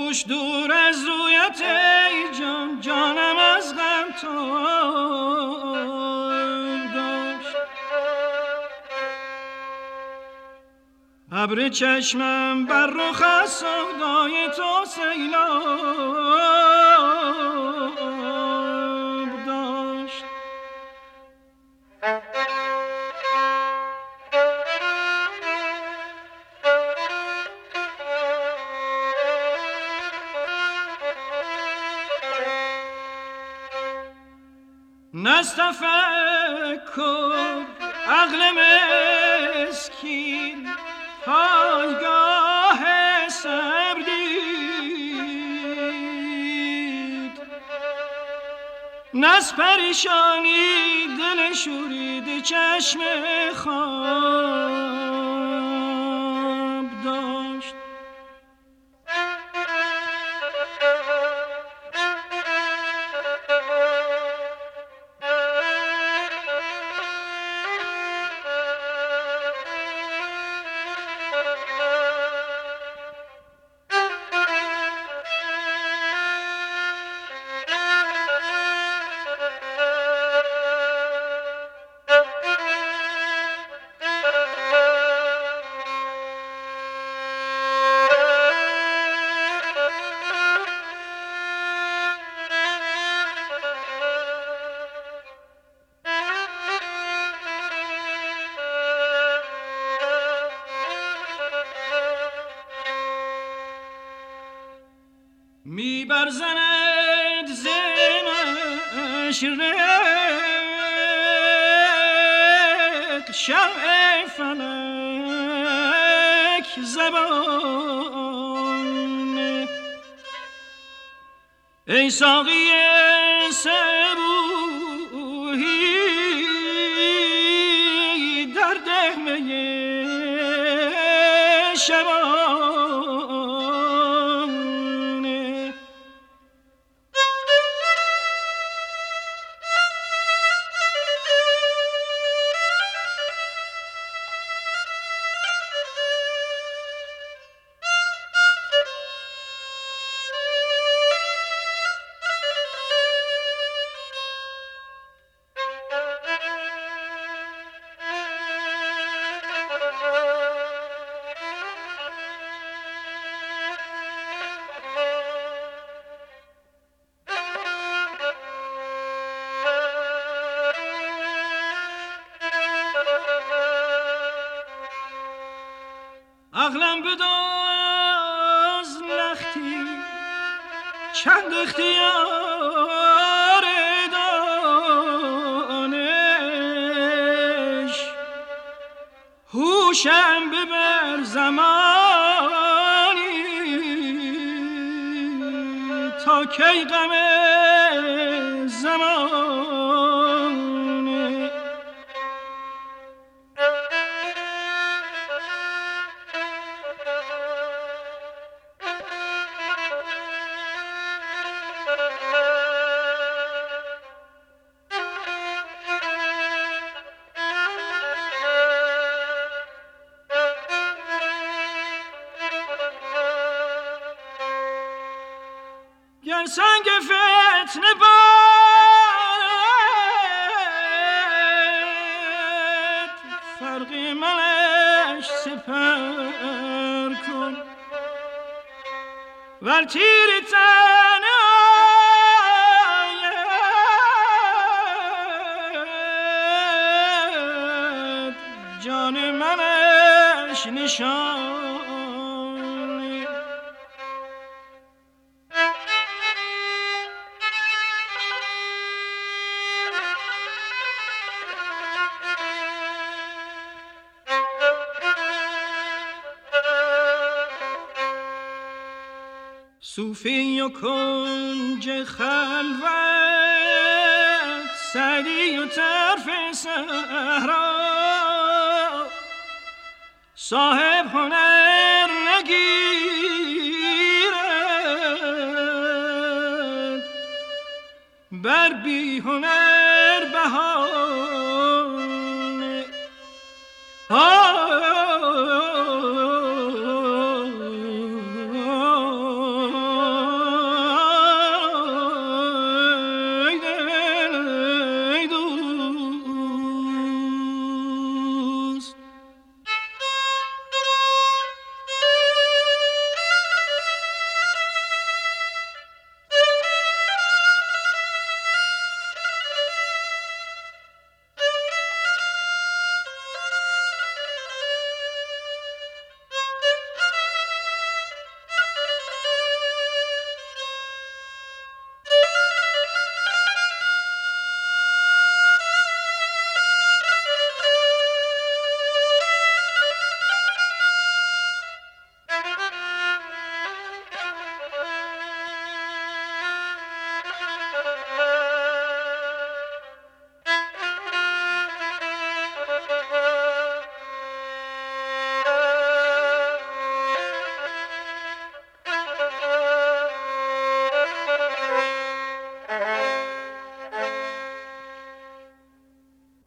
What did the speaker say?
دوش دور از رویت ای جان، جانم از غم تاب داشت. ابر چشمم بر رخ از سودای تو سیلاب داشت. نستفکر عقل مسکین پایگاه صبر دید، نز پریشانی دل شورید چشم خواب داشت. می برزند زمش رق شمع فلک زبان. ای ساقی صبوحی در دهمه شبان. عقلم بداز لختی چند اختیار دانش، هوشم ببر زمانی تا کی غم زمانه. گر سنگ فتنه باد فرقی منش سپر کن، ور تیر تن آید جان منش نشان. صوفی و کنج خلوت، سعدی و طرف صحرا، صاحب هنر نگیرد بر بی هنر